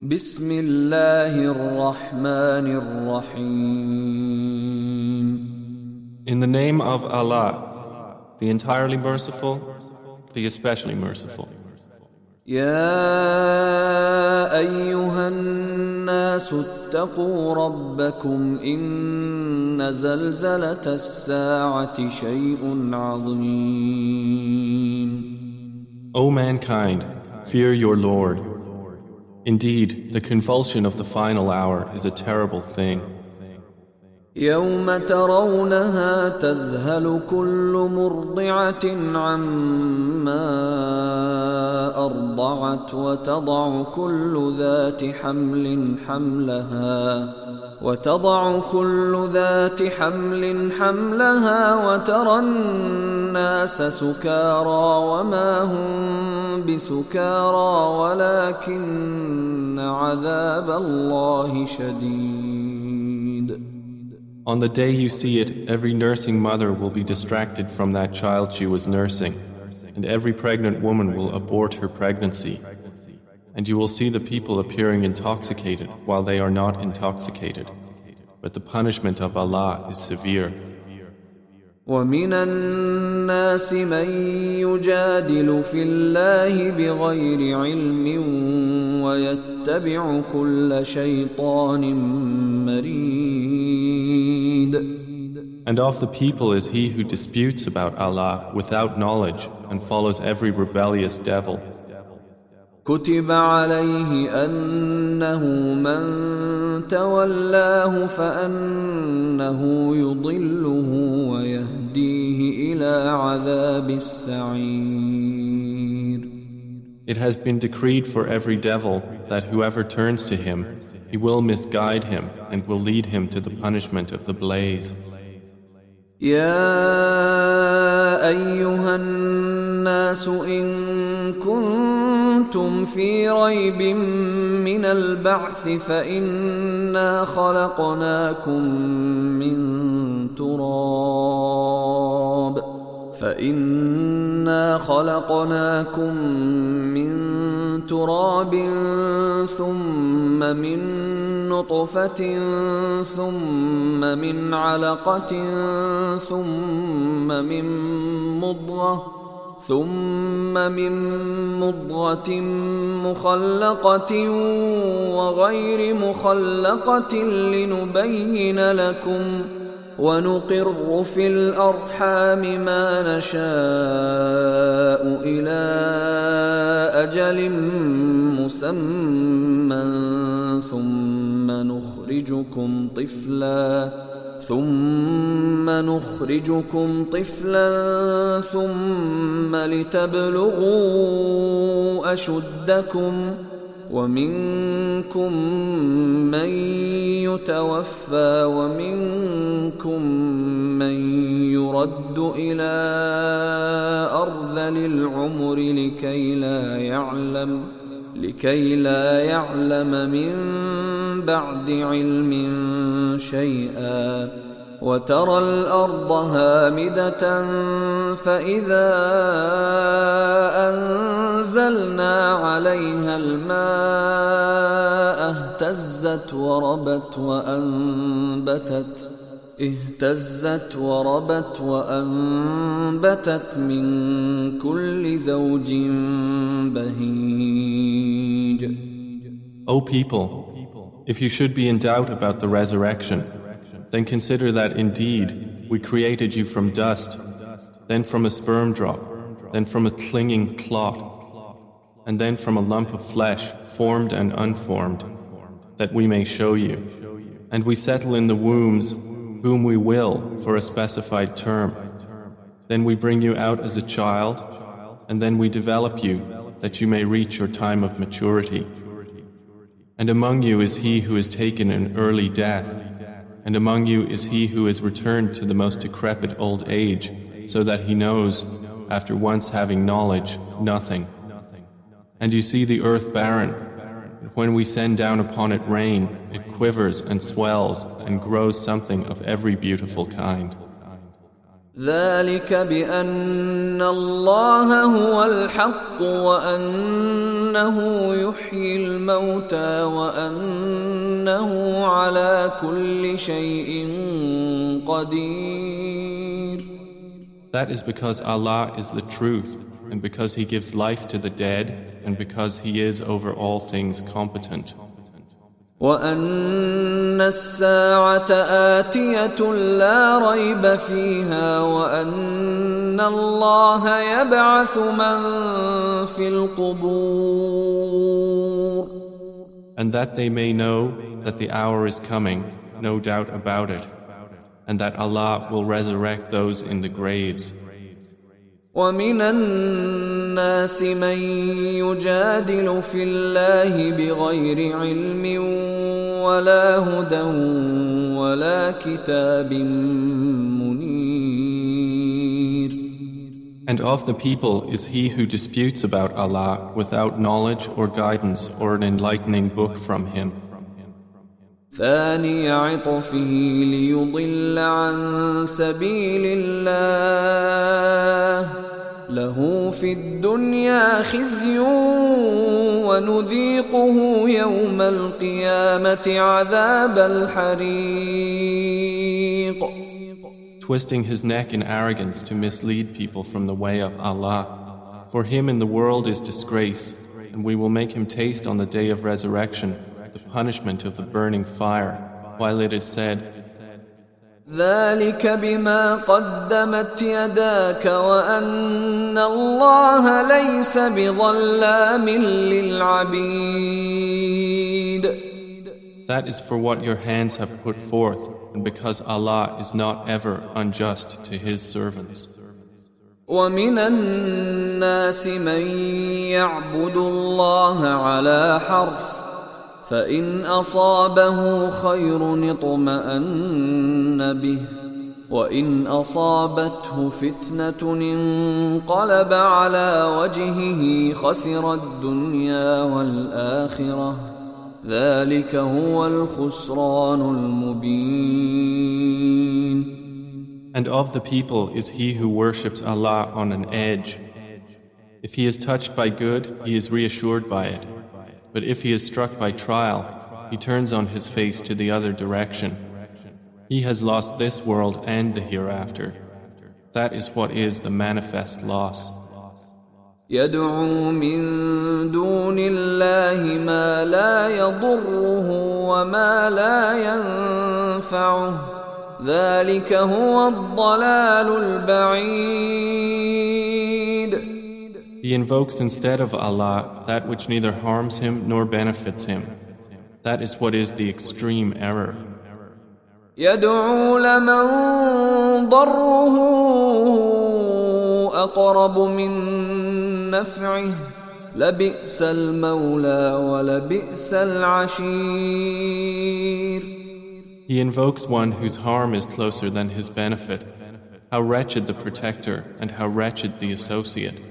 بسم الله الرحمن الرحيم. In the name of Allah, the entirely merciful, the especially merciful. يا أيها الناس اتقوا ربكم إن زلزلة الساعة شيء عظيم. O mankind, fear your Lord. Indeed, the convulsion of the final hour is a terrible thing. يوم ترونها تذهل كل مرضعة عما أرضعت وتضع كل ذات حمل حملها وترى الناس سكارى وما هم بسكارى ولكن عذاب الله شديد. On the day you see it, every nursing mother will be distracted from that child she was nursing, and every pregnant woman will abort her pregnancy. And you will see the people appearing intoxicated while they are not intoxicated. But the punishment of Allah is severe. وَمِنَ النَّاسِ مَن يُجَادِلُ فِي اللَّهِ بِغَيْرِ عِلْمٍ وَيَتَّبِعُ كُلَّ شَيْطَانٍ مَرِيدٍ. And of the people is he who disputes about Allah without knowledge and follows every rebellious devil. كتب عليه أنه من تولاه فأنه يضله ويهديه إلى عذاب السعير. It has been decreed for every devil that whoever turns to him, he will misguide him and will lead him to the punishment of the blaze. يا أيها الناس إن كنتم في ريب من البعث فإنا خلقناكم من تراب ثم من نطفة ثم من علقة ثم من مضغة مخلقة وغير مخلقة لنبين لكم ونقر في الأرحام ما نشاء إلى أجل مسمى ثم نخرجكم طفلا ثم لتبلغوا أشدكم ومنكم من يتوفى ومنكم من يرد إلى أرذل العمر لكي لا يعلم من بعد علم شيئا وترى الأرض هامدة فإذا أنزلنا عليها الماء اهتزت وربت من كل زوج بهيج. O people, if you should be in doubt about the resurrection, then consider that indeed we created you from dust, then from a sperm drop, then from a clinging clot, and then from a lump of flesh, formed and unformed, that we may show you. And we settle in the wombs whom we will for a specified term. Then we bring you out as a child, and then we develop you that you may reach your time of maturity. And among you is he who is taken an early death, and among you is he who is returned to the most decrepit old age, so that he knows, after once having knowledge, nothing. And you see the earth barren, and when we send down upon it rain, it quivers and swells and grows something of every beautiful kind. ذلك بأن الله هو الحق وأن يحيي الموتى وأنه على كل شيء قدير. That is because Allah is the truth, and because He gives life to the dead, and because He is over all things competent. وأن الساعة آتية لا ريب فيها وأن الله يبعث من في القبور. And that they may know that the hour is coming, no doubt about it, and that Allah will resurrect those in the graves. ومن الناس من يجادل في الله بغير علم ولا هدى ولا كتاب منير. And of the people is he who disputes about Allah without knowledge or guidance or an enlightening book from Him. ثاني عطفه ليضل عن سبيل الله له في الدنيا خزي ونذيقه يوم القيامة عذاب الحريق. Twisting his neck in arrogance to mislead people from the way of Allah. For him in the world is disgrace, and we will make him taste on the day of resurrection the punishment of the burning fire, while it is said, ذلك بما قدمت يداك وأن الله ليس بظلام للعبيد. That is for what your hands have put forth, and because Allah is not ever unjust to His servants. ومن الناس من يعبد الله على حرف فإن أصابه خير اطمأن به وإن أصابته فتنة انقلب على وجهه خسر الدنيا والآخرة ذلك هو الخسران المبين. And of the people is he who worships Allah on an edge. If he is touched by good, he is reassured by it. But if he is struck by trial, he turns on his face to the other direction. He has lost this world and the hereafter. That is what is the manifest loss. يدعو من دون الله ما لا يضره وما لا ينفعه ذلك هو الضلال البعيد. He invokes instead of Allah that which neither harms him nor benefits him. That is what is the extreme error. يدعو لمن ضره أقرب من نفعه لبئس المولى ولبئس العشير. He invokes one whose harm is closer than his benefit. How wretched the protector and how wretched the associate.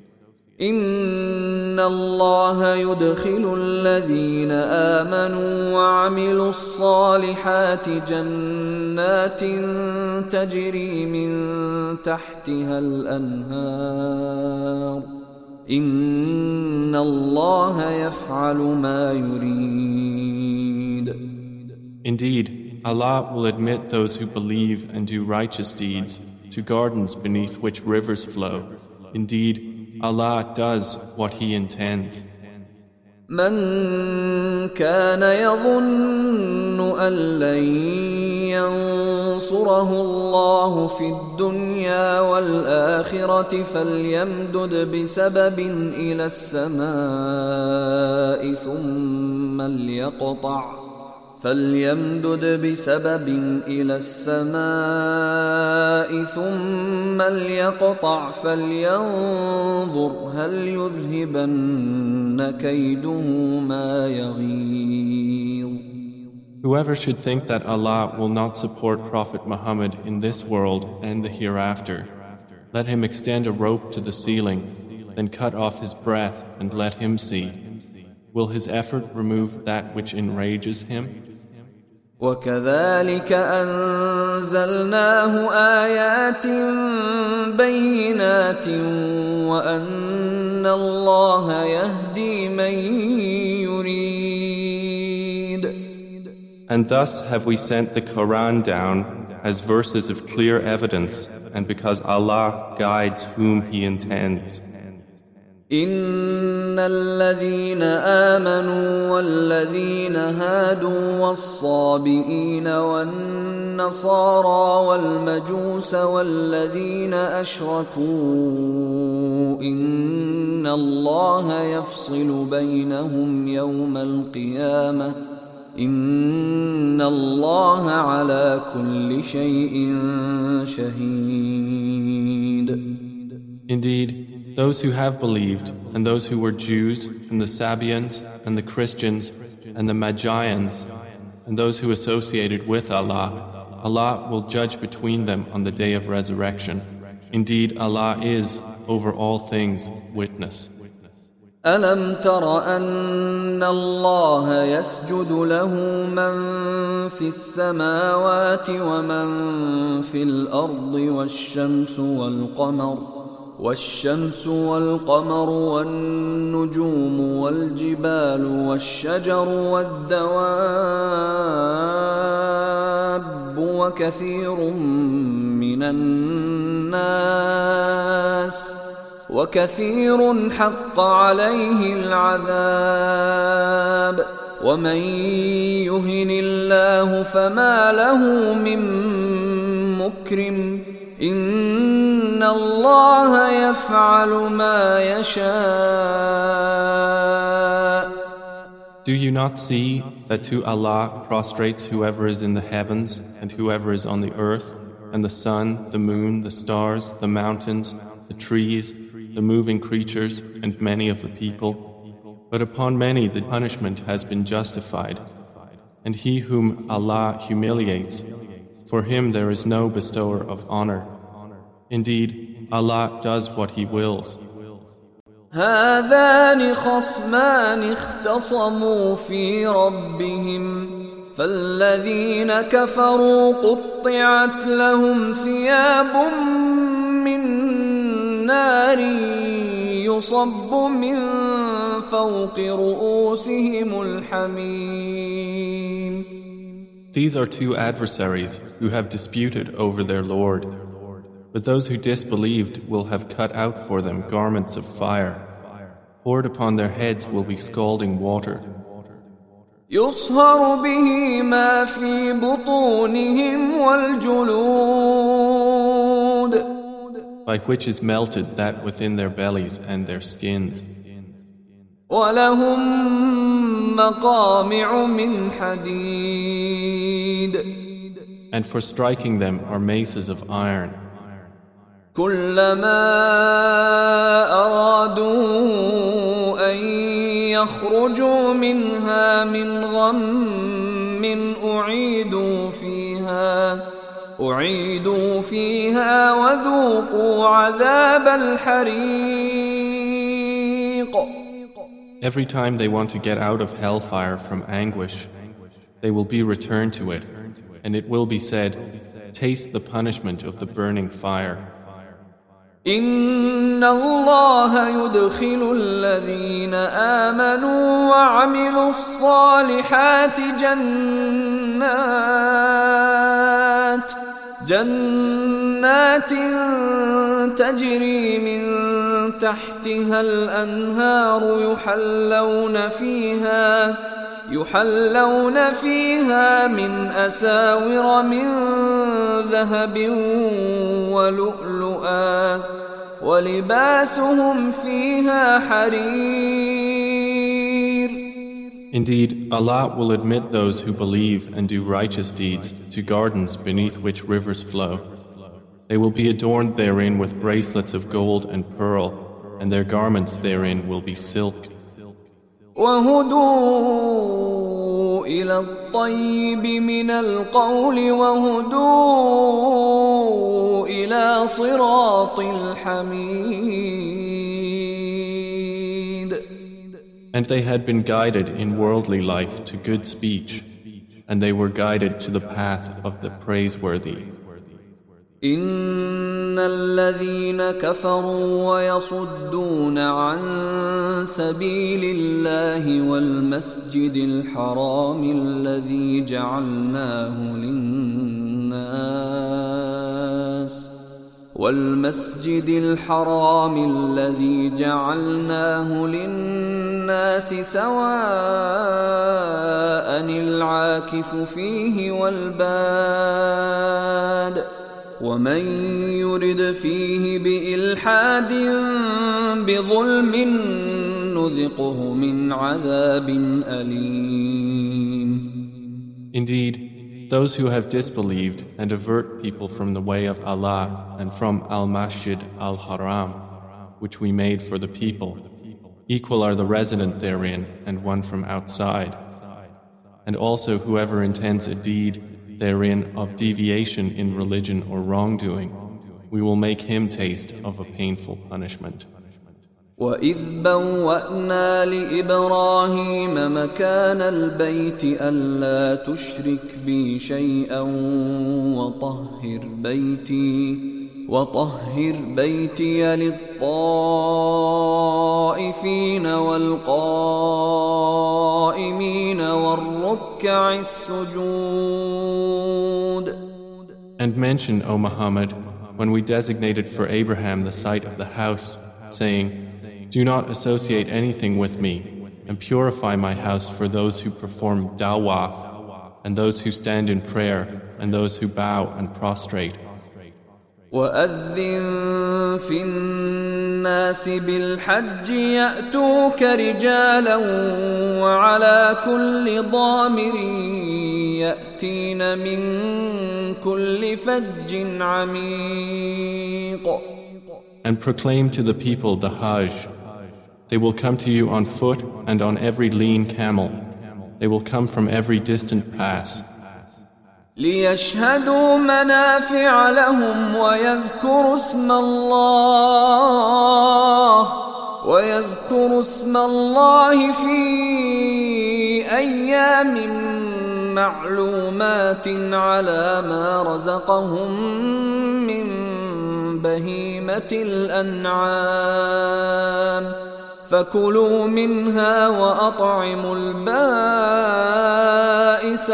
إن الله يدخل الذين آمنوا وعملوا الصالحات جنات تجري من تحتها الأنهار إن الله يفعل ما يريد. Indeed, Allah will admit those who believe and do righteous deeds to gardens beneath which rivers flow. Indeed, Allah does what He intends. من كان يظن أن لن ينصره الله في الدنيا والآخرة فليمدد بسبب إلى السماء ثم ليقطع فلينظر هل يذهبن كيده ما يغيظ. Whoever should think that Allah will not support Prophet Muhammad in this world and the hereafter, let him extend a rope to the ceiling, then cut off his breath and let him see. Will his effort remove that which enrages him? وكذلك أنزلناه آيات بينات وأن الله يهدي من يريد. And thus have we sent the Quran down as verses of clear evidence, and because Allah guides whom He intends. إن الذين آمنوا والذين هادوا والصابئين والنصارى والمجوس والذين أشركوا إن الله يفصل بينهم يوم القيامة إن الله على كل شيء شهيد. Indeed, those who have believed, and those who were Jews, and the Sabians, and the Christians, and the Magians, and those who associated with Allah, Allah will judge between them on the day of resurrection. Indeed, Allah is, over all things, witness. ألم تر أن الله يسجد له من في السماوات ومن في الأرض والشمس والقمر والنجوم والجبال والشجر والدواب وكثير حق عليه العذاب ومن يهن الله فما له من مكرم إن الله يفعل ما يشاء. Do you not see that to Allah prostrates whoever is in the heavens and whoever is on the earth, and the sun, the moon, the stars, the mountains, the trees, the moving creatures, and many of the people? But upon many the punishment has been justified. And he whom Allah humiliates, for him there is no bestower of honor. Indeed, Allah does what He wills. هذان خصمان اختصموا في ربهم فالذين كفروا قطعت لهم ثياب من نار يصب من فوق رؤوسهم الحميم. These are two adversaries who have disputed over their Lord. But those who disbelieved will have cut out for them garments of fire. Poured upon their heads will be scalding water. يصهر به ما في بطونهم والجلود. By which is melted that within their bellies and their skins. ولهم مقامع من حديد. And for striking them are maces of iron. كلما أرادوا أن يخرجوا منها من غم أعيدوا فيها وذوقوا عذاب الحريق. Every time they want to get out of hellfire from anguish, they will be returned to it, and it will be said, taste the punishment of the burning fire. إن الله يدخل الذين آمنوا وعملوا الصالحات جنات تجري من تحتها الأنهار يحلون فيها من أساور من ذهب ولؤلؤا ولباسهم فيها حرير. Indeed, Allah will admit those who believe and do righteous deeds to gardens beneath which rivers flow. They will be adorned therein with bracelets of gold and pearl, and their garments therein will be silk. وهدوا إلى الطيب من القول وهدوا إلى صراط الحميد. And they had been guided in worldly life to good speech, and they were guided to the path of the praiseworthy. إن الذين كفروا ويصدون عن سبيل الله والمسجد الحرام الذي جعلناه للناس سواء العاكف فيه والباد ومن يرد فيه بإلحاد بظلم نذقه من عذاب أليم. Indeed, those who have disbelieved and avert people from the way of Allah and from Al-Masjid Al-Haram, which we made for the people, equal are the resident therein and one from outside. And also whoever intends a deed therein of deviation in religion or wrongdoing, we will make him taste of a painful punishment. وَإِذْ بَوَّأْنَا لِإِبْرَاهِيمَ مَكَانَ الْبَيْتِ أَلَّا تُشْرِكْ بِي شَيْئًا وَطَهِّرْ بَيْتِيَ لِلطَّائِفِينَ وَالْقَائِمِينَ وَالرُّكَّعِ السُّجُودِ. And mention, O Muhammad, when we designated for Abraham the site of the house, saying, do not associate anything with me, and purify my house for those who perform dawaf, and those who stand in prayer, and those who bow and prostrate. وَأَذِّن فِي النَّاسِ بِالْحَجِّ يَأْتُوكَ رِجَالًا وَعَلَى كُلِّ ضَامِرٍ يَأْتِينَ مِنْ كُلِّ فَجٍّ عَمِيقٍ. And proclaim to the people the Hajj. They will come to you on foot and on every lean camel. They will come from every distant pass. لِيَشْهَدُوا مَنَافِعَ لَهُمْ وَيَذْكُرُوا اسْمَ الله في أيام معلومات على ما رزقهم من بهيمة الأنعام فكلوا منها وأطعموا البائس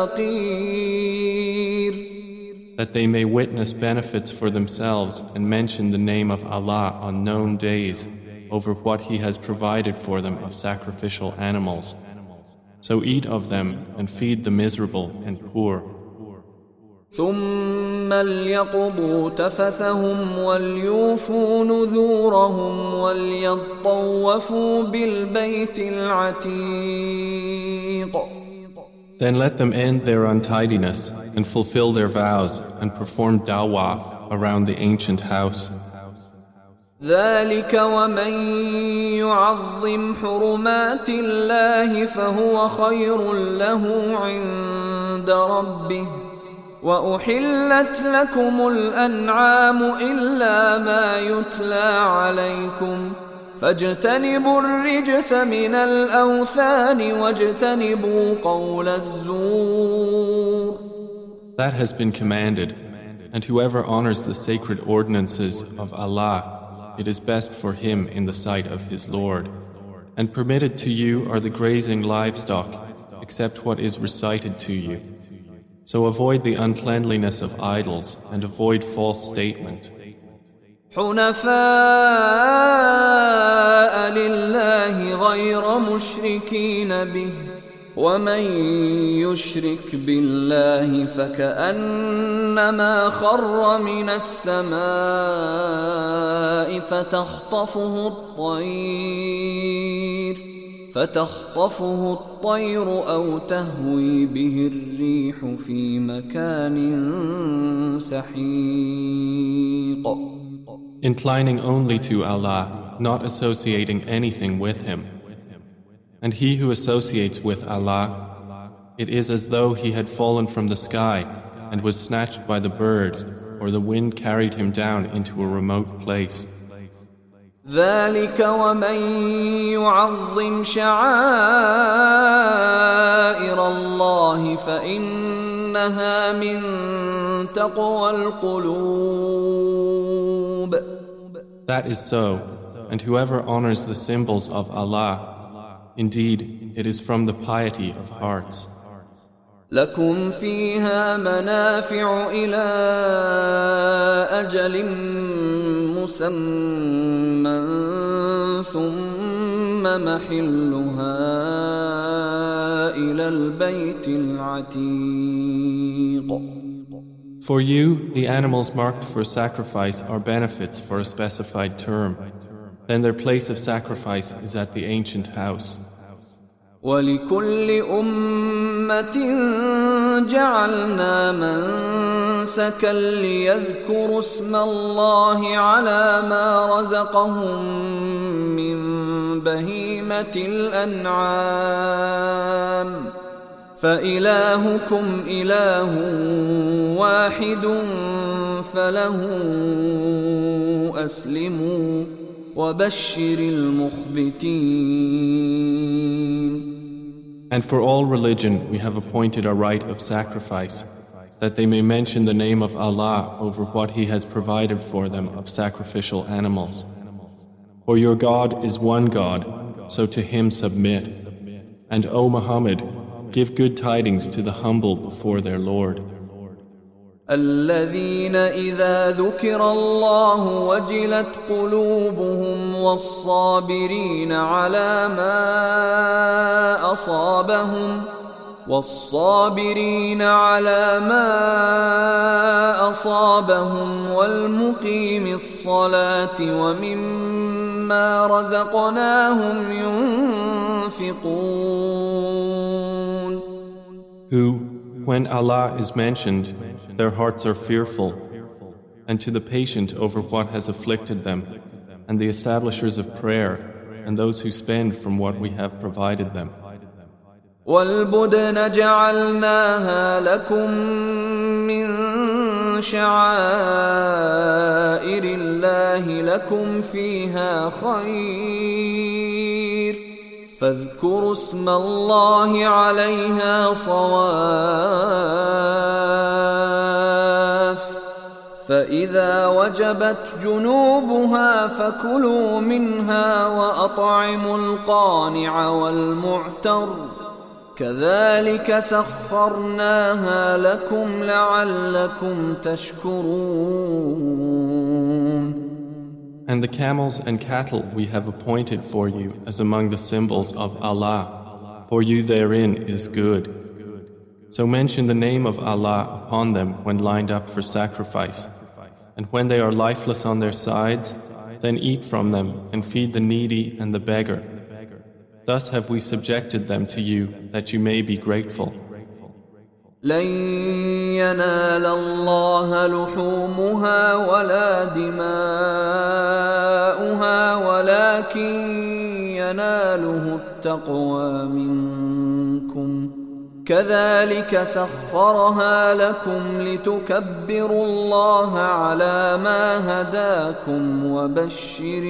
الفقير. That they may witness benefits for themselves and mention the name of Allah on known days over what He has provided for them of sacrificial animals. So eat of them and feed the miserable and poor. ثم ليقضوا تفثهم وليوفوا نذورهم وليطوفوا بالبيت العتيق. Then let them end their untidiness and fulfill their vows and perform dawaf around the ancient house. ذلك ومن يعظم حرمات الله فهو خير له عند ربه وأحلت لكم الأنعام إلا ما يتلى عليكم فاجتنبوا الرجس من الأوثان واجتنبوا قول الزور. That has been commanded, and whoever honors the sacred ordinances of Allah, it is best for him in the sight of his Lord. And permitted to you are the grazing livestock, except what is recited to you. So avoid the uncleanliness of idols and avoid false statement. حنفاء لله غير مشركين به ومن يشرك بالله فكأنما خر من السماء فتخطفه الطير أو تهوي به الريح في مكان سحيق. Inclining only to Allah, not associating anything with Him. And he who associates with Allah, it is as though he had fallen from the sky and was snatched by the birds, or the wind carried him down into a remote place. ذلك ومن يعظم شعائر الله فإنها إنها من تقوى القلوب. That is so, and whoever honors the symbols of Allah, indeed, it is from the piety of hearts. لكم فيها منافع إلى أجل مسمى ثم محلها إلى البيت العتيق. For you, the animals marked for sacrifice are benefits for a specified term. Then their place of sacrifice is at the ancient house. ولكل أمة جعلنا منسكا ليذكروا اسم الله على ما رزقهم من بهيمة الأنعام فإلهكم إله واحد فله أسلموا وبشر المخبتين. And for all religion we have appointed a rite of sacrifice, that they may mention the name of Allah over what He has provided for them of sacrificial animals. For your God is one God, so to Him submit. And O Muhammad, give good tidings to the humble before their Lord. الذين إذا ذكر الله وجلت قلوبهم والصابرين على ما أصابهم والمقيم الصلاة ومما رزقناهم ينفقون. Who, when Allah is mentioned, their hearts are fearful, and to the patient over what has afflicted them, and the establishers of prayer, and those who spend from what we have provided them. وَالْبُدْنَ جَعَلْنَاهَا لَكُم مِّن شَعَائِرِ اللَّهِ لَكُمْ فِيهَا خَيْرٌ فاذكروا اسم الله عليها صواف فإذا وجبت جنوبها فكلوا منها وأطعموا القانع والمعتر كذلك سخرناها لكم لعلكم تشكرون. And the camels and cattle we have appointed for you as among the symbols of Allah. For you therein is good. So mention the name of Allah upon them when lined up for sacrifice. And when they are lifeless on their sides, then eat from them and feed the needy and the beggar. Thus have we subjected them to you that you may be grateful. لن ينال الله لحومها ولا دماؤها ولكن يناله التقوى منكم كذلك سخرها لكم لتكبروا الله على ما هداكم وبشر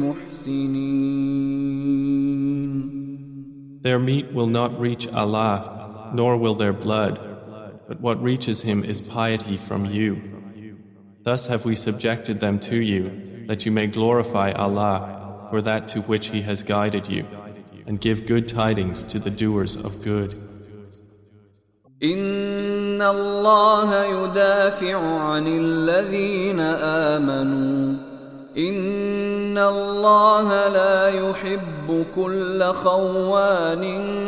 المحسنين. Their meat will not reach Allah, nor will their blood, but what reaches Him is piety from you. Thus have we subjected them to you, that you may glorify Allah for that to which He has guided you, and give good tidings to the doers of good. إن الله يدافع عن الذين آمنوا إن الله لا يحب كل خوان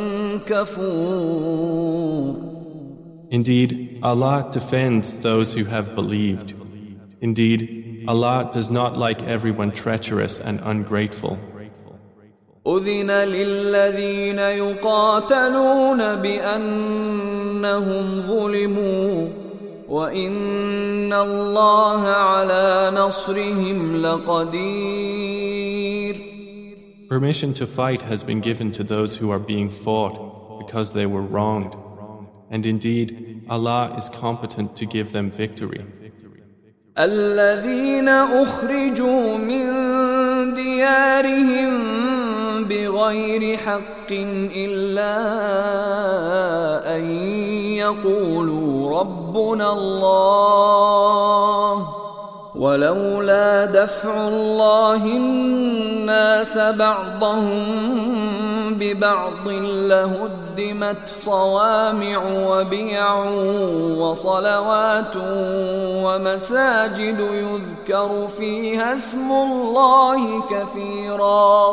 كفور. Indeed, Allah defends those who have believed. Indeed, Allah does not like everyone treacherous and ungrateful. أذن للذين يقاتلون بأنهم ظلموا وإن الله على نصرهم لقدير. Permission to fight has been given to those who are being fought because they were wronged. And indeed, Allah is competent to give them victory. الذين أخرجوا من ديارهم بغير حق إلا أن يقولوا ربنا الله ولولا دفع الله الناس بعضهم ببعض لهدمت صوامع وبيع وصلوات ومساجد يذكر فيها اسم الله كثيرا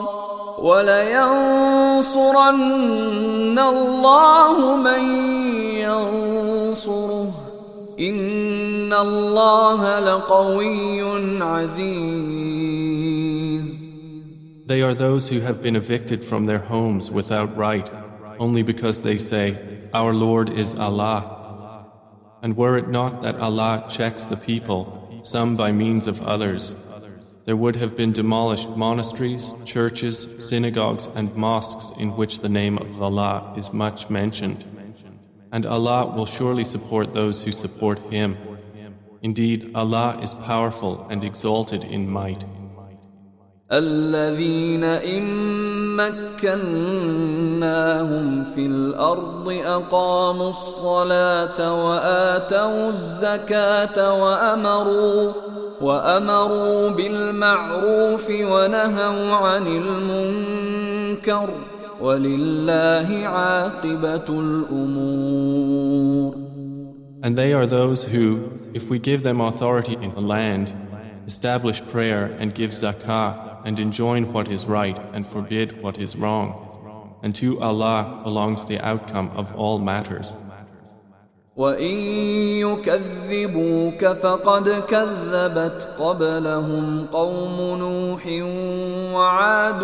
ولينصرن الله من ينصره إن الله لقوي عزيز. They are those who have been evicted from their homes without right, only because they say, Our Lord is Allah. And were it not that Allah checks the people, some by means of others, there would have been demolished monasteries, churches, synagogues and mosques in which the name of Allah is much mentioned. And Allah will surely support those who support Him. Indeed, Allah is powerful and exalted in might. الذين إن مكناهم في الأرض أقاموا الصلاة وآتوا الزكاة وأمروا بالمعروف ونهوا عن المنكر ولله عاقبة الأمور. And they are those who, if we give them authority in the land, establish prayer and give zakah and enjoin what is right and forbid what is wrong. And to Allah belongs the outcome of all matters. وَإِن يُكَذِّبُوكَ فَقَدْ كَذَّبَتْ قَبْلَهُمْ قَوْمُ نُوحٍ وَعَادٌ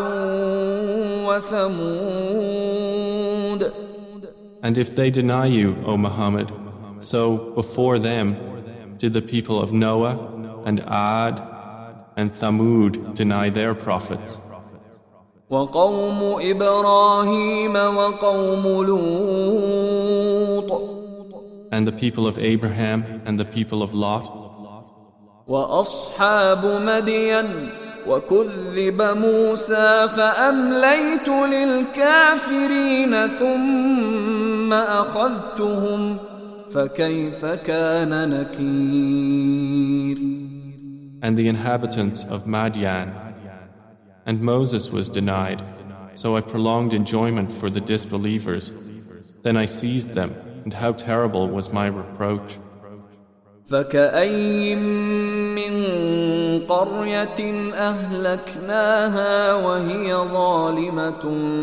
وَثَمُودَ. And if they deny you, O Muhammad, so before them did the people of Noah and Ad and Thamud deny their prophets. وَقَوْمُ إِبْرَاهِيمَ وَقَوْمُ لُوطٍ. And the people of Abraham and the people of Lot. وَأَصْحَابُ مَدْيَنَ وَكُذِّبَ مُوسَى فَأَمْلَيْتُ لِلْكَافِرِينَ ثُمَّ أَخَذْتُهُمْ فَكَيْفَ كَانَ نَكِيرِ. And the inhabitants of Madian. And Moses was denied, so I prolonged enjoyment for the disbelievers. Then I seized them, and how terrible was my reproach. فَكَأَيٍّ مِّن قَرْيَةٍ أَهْلَكْنَاهَا وَهِيَ ظَالِمَةٌ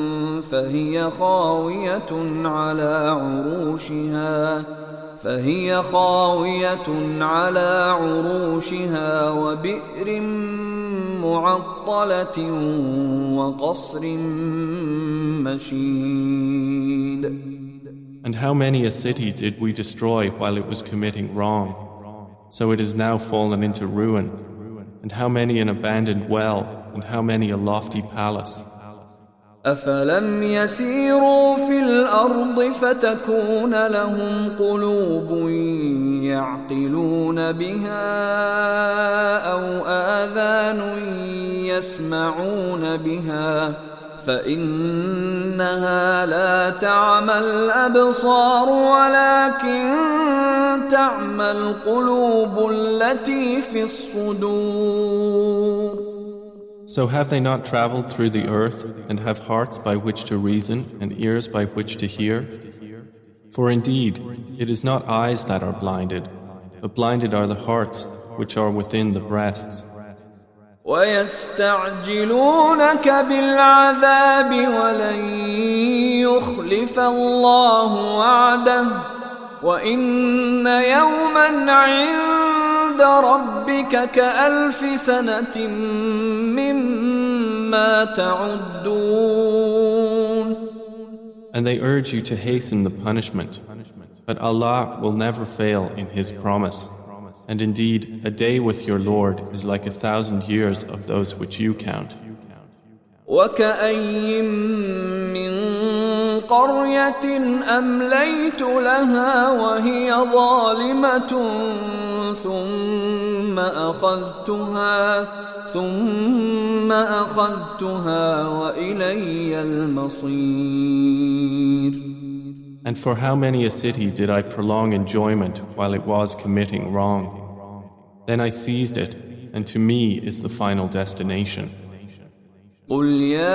فهي خاوية على عروشها وبئر معطلة وقصر مشيد. And how many a city did we destroy while it was committing wrong? So it is now fallen into ruin. And how many an abandoned well, and how many a lofty palace. أفلم يسيروا في الأرض فتكون لهم قلوب يعقلون بها أو آذان يسمعون بها فإنها لا تعمى الأبصار ولكن تعمى القلوب التي في الصدور. So have they not traveled through the earth and have hearts by which to reason and ears by which to hear? For indeed, it is not eyes that are blinded, but blinded are the hearts which are within the breasts. وَيَسْتَعْجِلُونَكَ بِالْعَذَابِ وَلَنْ يُخْلِفَ اللَّهُ وَعْدَهُ وَإِنَّ يَوْمًا عِندَ رَبِّكَ كَأَلْفِ سَنَةٍ مِّمَّا تَعُدُّونَ. And they urge you to hasten the punishment, but Allah will never fail in His promise. And indeed, a day with your Lord is like 1,000 years of those which you count. وَكَأَيٍّ مِّن قَرْيَةٍ أَمْلَيْتُ لَهَا وَهِيَ ظَالِمَةٌ ثُمَّ أَخَذْتُهَا وَإِلَيَّ الْمَصِيرُ. And for how many a city did I prolong enjoyment while it was committing wrong? Then I seized it, and to me is the final destination. قل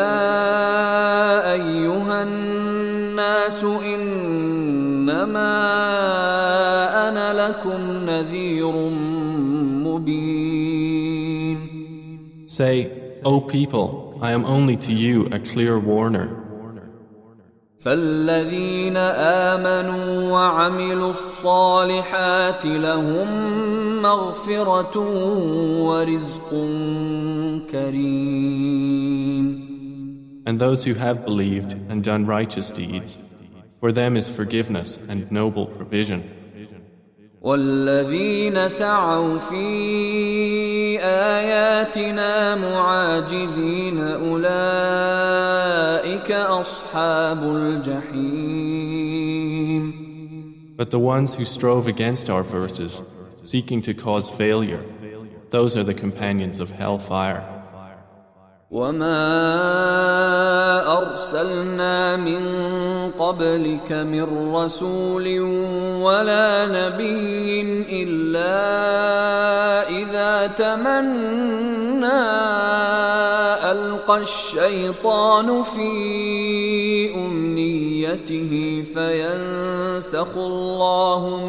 يا أيها الناس إنما أنا لكم نذير مبين. Say, O people, I am only to you a clear warner. فالذين آمنوا وعملوا الصالحات لهم مغفرة ورزق كريم. And those who have believed and done righteous deeds, for them is forgiveness and noble provision. والذين سعوا في آياتنا معاجزين أولئك أصحاب الجحيم. But the ones who strove against our verses, seeking to cause failure, those are the companions of hellfire. وما أرسلنا من قبلك من رسول ولا نبي إلا إذا تمنى ألقى الشيطان في أمنيته فينسخ الله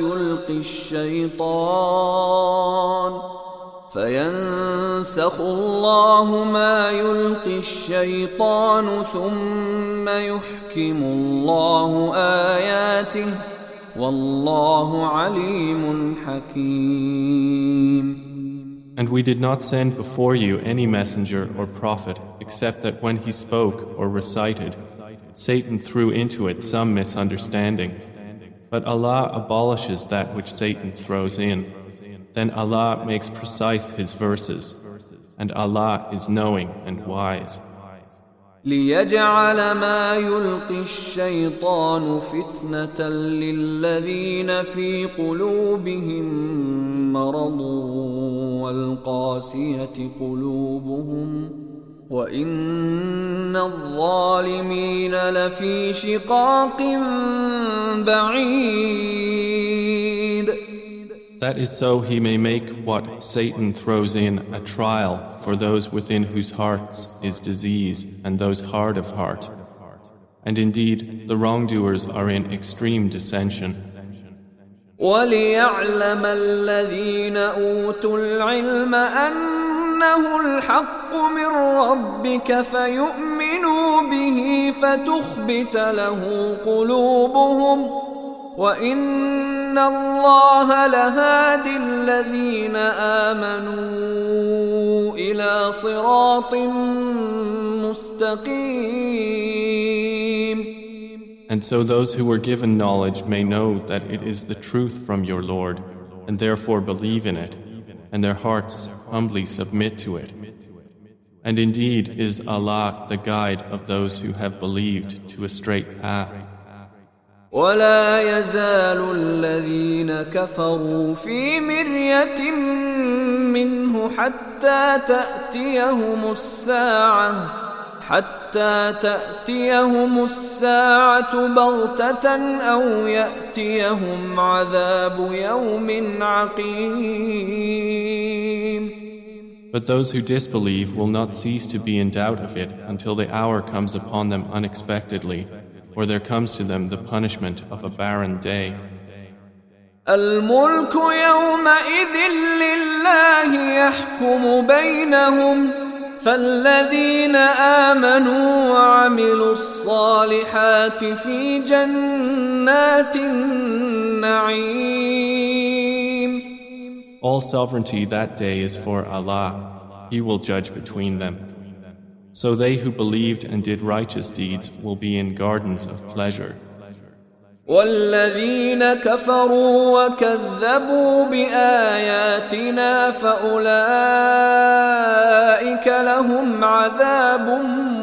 ما يلقي الشيطان ثم يحكم الله آياته والله عليم حكيم. And we did not send before you any messenger or prophet except that when he spoke or recited, Satan threw into it some misunderstanding. But Allah abolishes that which Satan throws in. Then Allah makes precise His verses, and Allah is knowing and wise. ليجعل ما يلقي الشيطان فتنة للذين في قلوبهم مرض والقاسية قلوبهم وإن الظالمين لفي شقاق بعيد. That is so he may make what Satan throws in a trial for those within whose hearts is disease and those hard of heart. And indeed, the wrongdoers are in extreme dissension. وَلِيَعْلَمَ الَّذِينَ أُوتُوا الْعِلْمَ أَنَّهُ الْحَقُّ مِنْ رَبِّكَ فَيُؤْمِنُوا بِهِ فَتُخْبِتَ لَهُ قُلُوبُهُمْ وَإِنَّ اللَّهَ لَهَادِي الَّذِينَ آمَنُوا إِلَى صِرَاطٍ مُسْتَقِيمٍ. And so those who were given knowledge may know that it is the truth from your Lord, and therefore believe in it, and their hearts humbly submit to it. And indeed is Allah the guide of those who have believed to a straight path. ولا يزال الذين كفروا في مرية منه حتى تأتيهم الساعة بغتة أو يأتيهم عذاب يوم عقيم. But those who disbelieve will not cease to be in doubt of it until the hour comes upon them unexpectedly, or there comes to them the punishment of a barren day. الملك يومئذ لله يحكم بينهم فالذين آمنوا وعملوا الصالحات في جنات النعيم. All sovereignty that day is for Allah. He will judge between them. So they who believed and did righteous deeds will be in gardens of pleasure. والذين كفروا وكذبوا بآياتنا فأولئك لهم عذاب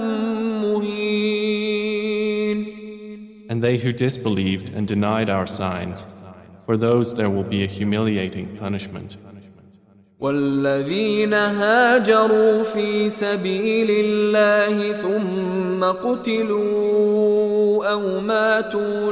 مهين. And they who disbelieved and denied our signs, for those there will be a humiliating punishment. والذين هاجروا في سبيل الله ثم قتلوا أو ماتوا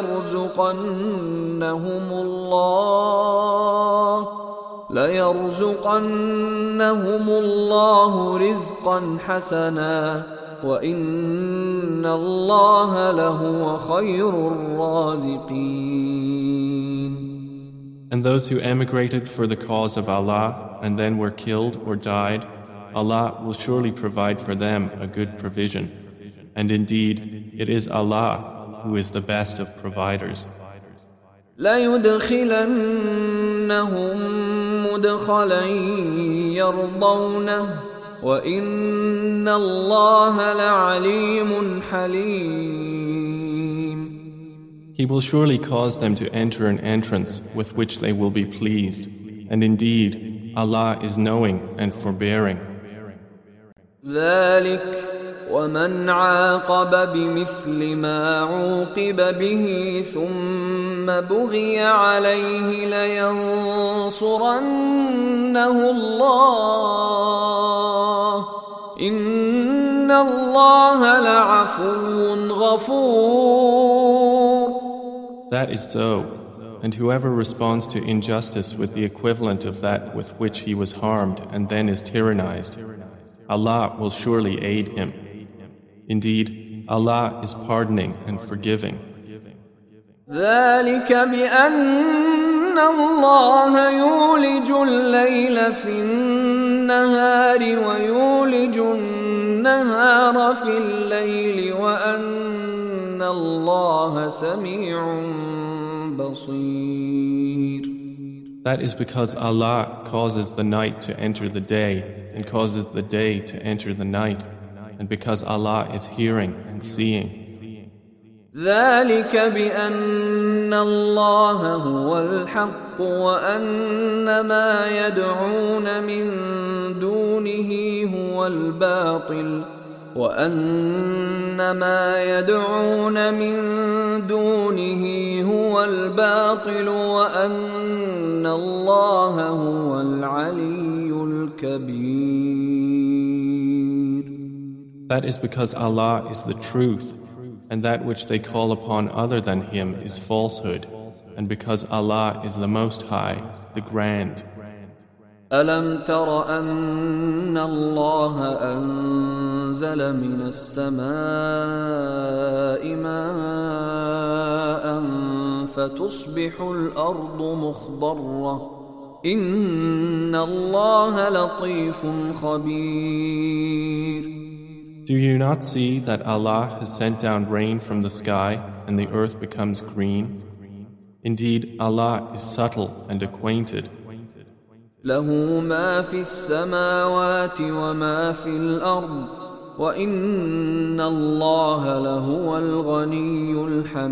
ليرزقنهم الله رزقا حسنا وإن الله لهو خير الرازقين. And those who emigrated for the cause of Allah and then were killed or died, Allah will surely provide for them a good provision. And indeed, it is Allah who is the best of providers. لَيُدْخِلَنَّهُمْ مُدْخَلًا يَرْضَوْنَهُ وَإِنَّ اللَّهَ لَعَلِيمٌ حَلِيمٌ. He will surely cause them to enter an entrance with which they will be pleased. And indeed, Allah is knowing and forbearing. ذلك ومن عاقب بمثل ما عوقب به ثم بغي عليه لينصرنه الله إن الله لعفو غفور. That is so. And whoever responds to injustice with the equivalent of that with which he was harmed and then is tyrannized, Allah will surely aid him. Indeed, Allah is pardoning and forgiving. ذلك بأن الله يولج الليل في النهار ويولج النهار في الليل وأن الله سميع بصير. That is because Allah causes the night to enter the day and causes the day to enter the night, and because Allah is hearing and seeing. ذلك بأن الله هو الحق وأن ما يدعون من دونه هو الباطل وأن ما يدعون من دونه هو الباطل وأن الله هو العلي الكبير. That is because Allah is the truth, and that which they call upon other than Him is falsehood, and because Allah is the Most High, the Grand. ألم تر أن الله أنزل من السماء ماء فتصبح الأرض مخضرة إن الله لطيف خبير. Do you not see that Allah has sent down rain from the sky and the earth becomes green? Indeed, Allah is subtle and acquainted. له ما في السماوات وما في الأرض وإن الله لهو الغني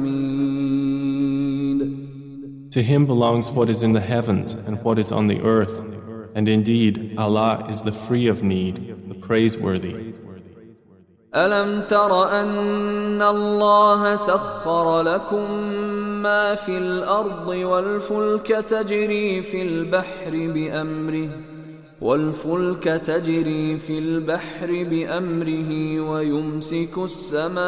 الحميد. To Him belongs what is in the heavens and what is on the earth, and indeed, Allah is the free of need, the praiseworthy. ألم تر أن الله سخر لكم ما في الأرض والفلك تجري في البحر بأمره ويمسك السماء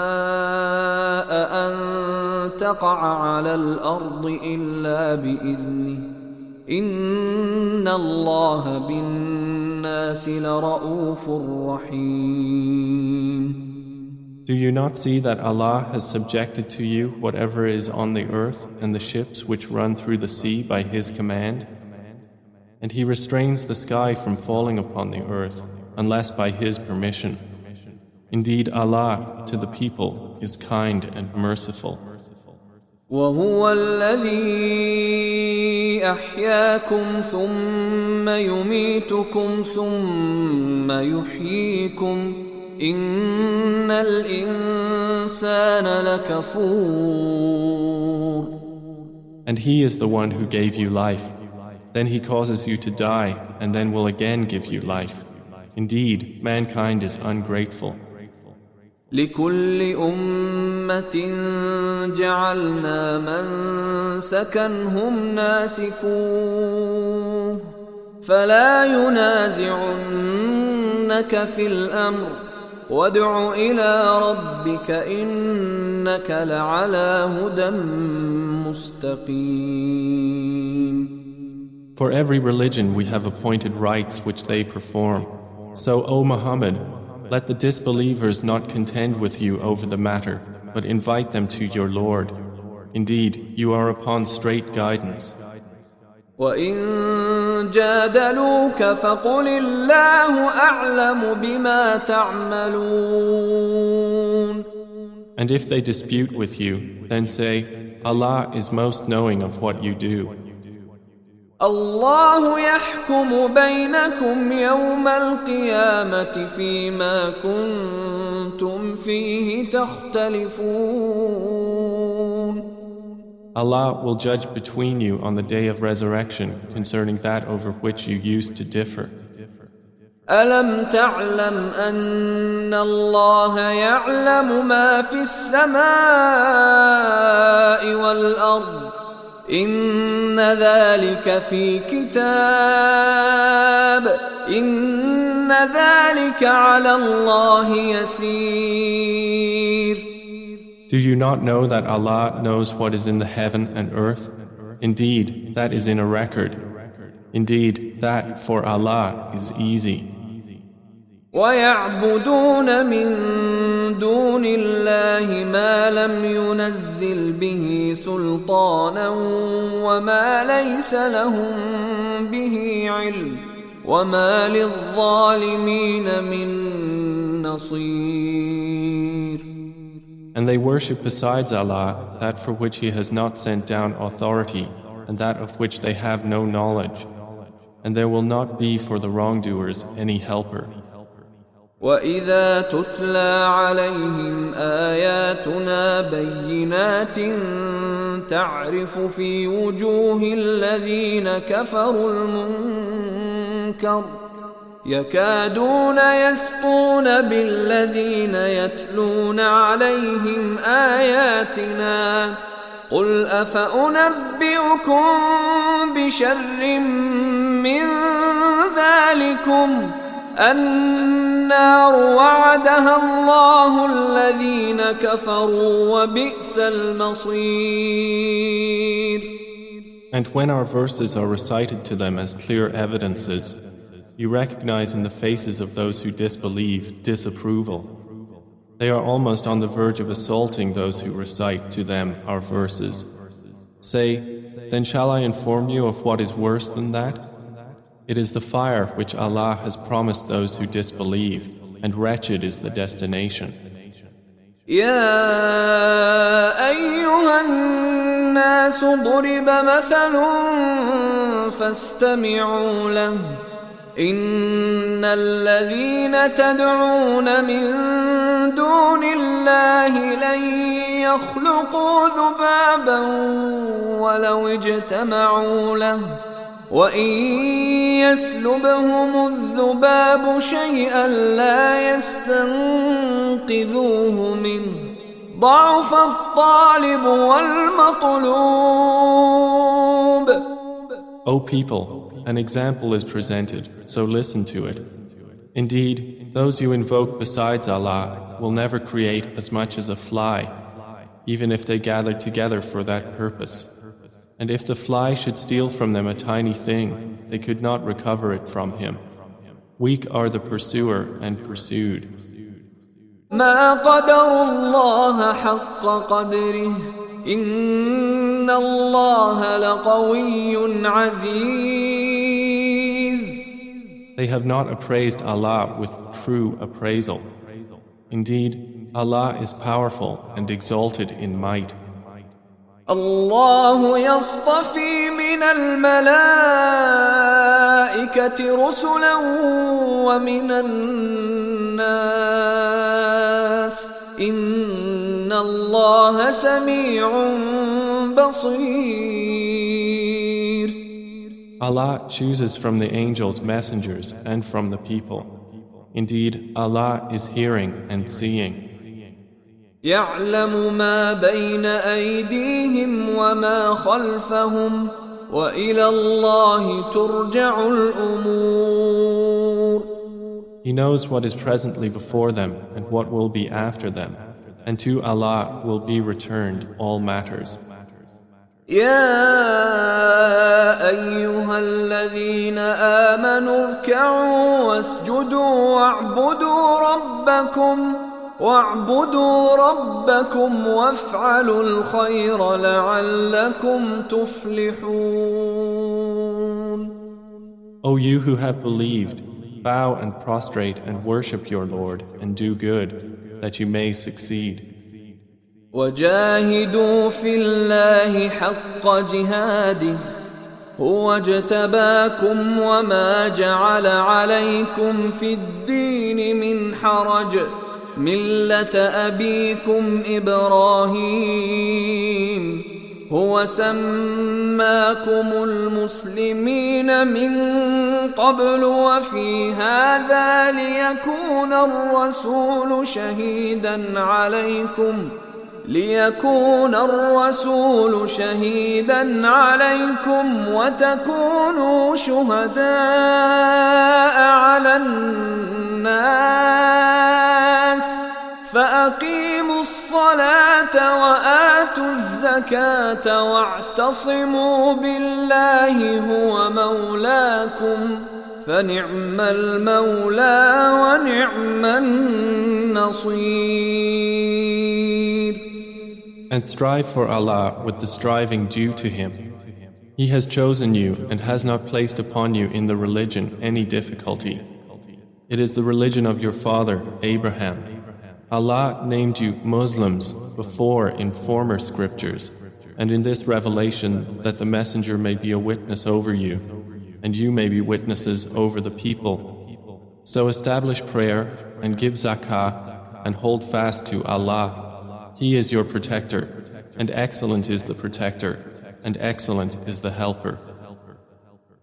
أن تقع على الأرض إلا بإذنه إن الله بالناس لرؤوف رحيم. Do you not see that Allah has subjected to you whatever is on the earth and the ships which run through the sea by His command? And He restrains the sky from falling upon the earth unless by His permission. Indeed, Allah to the people is kind and merciful. وهو الذي أحياكم ثم يميتكم ثم يحييكم إن الإنسان لكفور. And He is the one who gave you life. Then He causes you to die and then will again give you life. Indeed, mankind is ungrateful. لكل أمة جعلنا منسكا هم ناسكوه فلا ينازعنك في الأمر وادع إلى ربك إنك لعلى هدى مستقيم. For every religion we have appointed rites which they perform. So, O Muhammad, let the disbelievers not contend with you over the matter, but invite them to your Lord. Indeed, you are upon straight guidance. وَإِن جَادَلُوكَ فَقُلِ اللَّهُ أَعْلَمُ بِمَا تَعْمَلُونَ. And if they dispute with you, then say, Allah is most knowing of what you do. الله يحكم بينكم يوم القيامة فيما كنتم فيه تختلفون. Allah will judge between you on the day of resurrection concerning that over which you used to differ. ألم تعلم أن الله يعلم ما في السماء والأرض إن ذلك في كتاب إن ذلك على الله يسير. Do you not know that Allah knows what is in the heaven and earth? Indeed, that is in a record. Indeed, that for Allah is easy. وَيَعْبُدُونَ مِن دُونِ اللَّهِ مَا لَمْ يُنَزِّلْ بِهِ سُلْطَانًا وَمَا لَيْسَ لَهُم بِهِ عِلْمٌ وَمَا لِلظَّالِمِينَ مِن نَصِيرٍ. And they worship besides Allah that for which He has not sent down authority and that of which they have no knowledge. And there will not be for the wrongdoers any helper. وَإِذَا تُتْلَى عَلَيْهِمْ آيَاتُنَا بَيِّنَاتٍ تَعْرِفُ فِي وُجُوهِ الَّذِينَ كَفَرُوا الْمُنكَرَ يَكَادُونَ يَسْطُونَ بِالَّذِينَ يَتْلُونَ عَلَيْهِمْ آيَاتِنَا قُلْ أَفَأُنَبِّئُكُم بِشَرٍّ مِّن ذَلِكُمْ النار وعدها الله الذين كفروا وبئس المصير. And when our verses are recited to them as clear evidences, you recognize in the faces of those who disbelieve disapproval. They are almost on the verge of assaulting those who recite to them our verses. Say, then shall I inform you of what is worse than that? It is the fire which Allah has promised those who disbelieve, and wretched is the destination. يا أيها الناس ضرب مثل فاستمعوا له إن الذين تدعون من دون الله لن يخلقوا ذبابا ولو اجتمعوا له وإن يسلبهم الذباب شيئا لا يستنقذوه منه ضعف الطالب والمطلوب. O people, an example is presented, so listen to it. Indeed, those you invoke besides Allah will never create as much as a fly, even if they gathered together for that purpose. And if the fly should steal from them a tiny thing, they could not recover it from him. Weak are the pursuer and pursued. ما قدر الله حق قدره إن الله لقوي عزيز. They have not appraised Allah with true appraisal. Indeed, Allah is powerful and exalted in might. الله يصطفي من الملائكة رسلا ومن الناس إن الله سميع بصير. Allah chooses from the angels messengers and from the people. Indeed, Allah is hearing and seeing. يعلم ما بين أيديهم وما خلفهم وإلى الله ترجع الأمور. He knows what is presently before them and what will be after them, and to Allah will be returned all matters. يا أيها الذين آمنوا اركعوا واسجدوا واعبدوا ربكم وافعلوا الخير لعلكم تفلحون. O you who have believed, bow and prostrate and worship your Lord and do good, that you may succeed. وجاهدوا في الله حق جهاده هو اجتباكم وما جعل عليكم في الدين من حرج ملة أبيكم إبراهيم هو سماكم المسلمين من قبل وفي هذا ليكون الرسول شهيدا عليكم وتكونوا شهداء على الناس فأقيموا الصلاة وآتوا الزكاة واعتصموا بالله هو مولاكم فنعم المولى ونعم النصير. And strive for Allah with the striving due to Him. He has chosen you and has not placed upon you in the religion any difficulty. It is the religion of your father, Abraham. Allah named you Muslims before in former scriptures, and in this revelation that the Messenger may be a witness over you, and you may be witnesses over the people. So establish prayer and give zakah and hold fast to Allah. He is your protector, and excellent is the protector, and excellent is the helper.